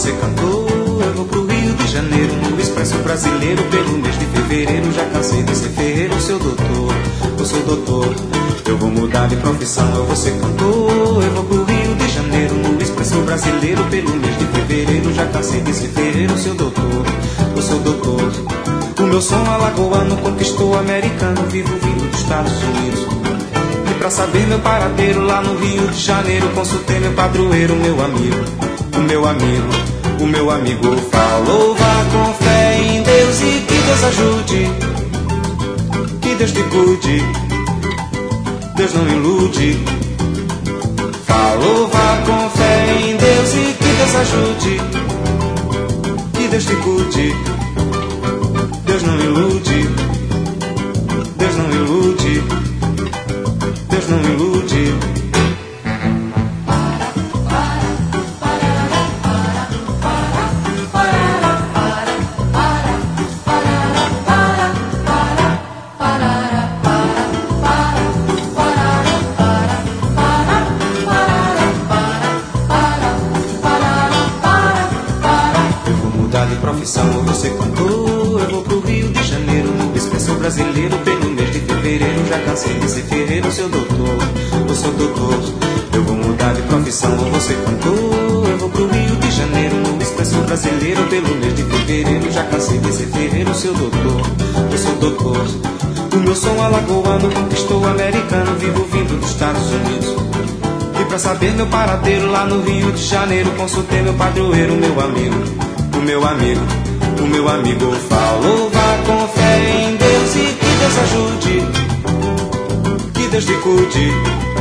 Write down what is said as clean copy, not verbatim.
você cantou. Eu vou pro Rio de Janeiro, no Expresso Brasileiro, pelo mês de fevereiro. Já cansei de ser ferreiro, seu doutor, eu sou doutor. Eu vou mudar de profissão, eu vou ser cantor. Eu vou pro Rio de Janeiro, no Expresso Brasileiro, pelo mês de fevereiro. Já cansei de ser ferreiro, seu doutor, eu sou doutor. O meu som alagoano conquistou o americano, vivo vindo dos Estados Unidos. E pra saber meu paradeiro lá no Rio de Janeiro, consultei meu padroeiro, meu amigo, o meu amigo, o meu amigo falou: vá com fé em Deus e que Deus ajude, que Deus te cuide, Deus não ilude. Falou: vá com fé em Deus e que Deus ajude, que Deus te cuide, Deus não ilude, Deus não ilude, Deus não ilude. Profissão, eu vou ser cantor. Eu vou pro Rio de Janeiro, no Expresso Brasileiro, pelo mês de fevereiro. Já cansei de ser ferreiro, seu doutor, eu sou doutor. Eu vou mudar de profissão, eu vou ser cantor. Eu vou pro Rio de Janeiro, no Expresso Brasileiro, pelo mês de fevereiro. Já cansei de ser ferreiro, seu doutor, eu sou doutor. O meu som alagoano conquistou o americano, vivo vindo dos Estados Unidos. E pra saber meu paradeiro lá no Rio de Janeiro, consultei meu padroeiro, meu amigo, o meu amigo, o meu amigo falou: vá com fé em Deus e que Deus ajude, que Deus te cuide,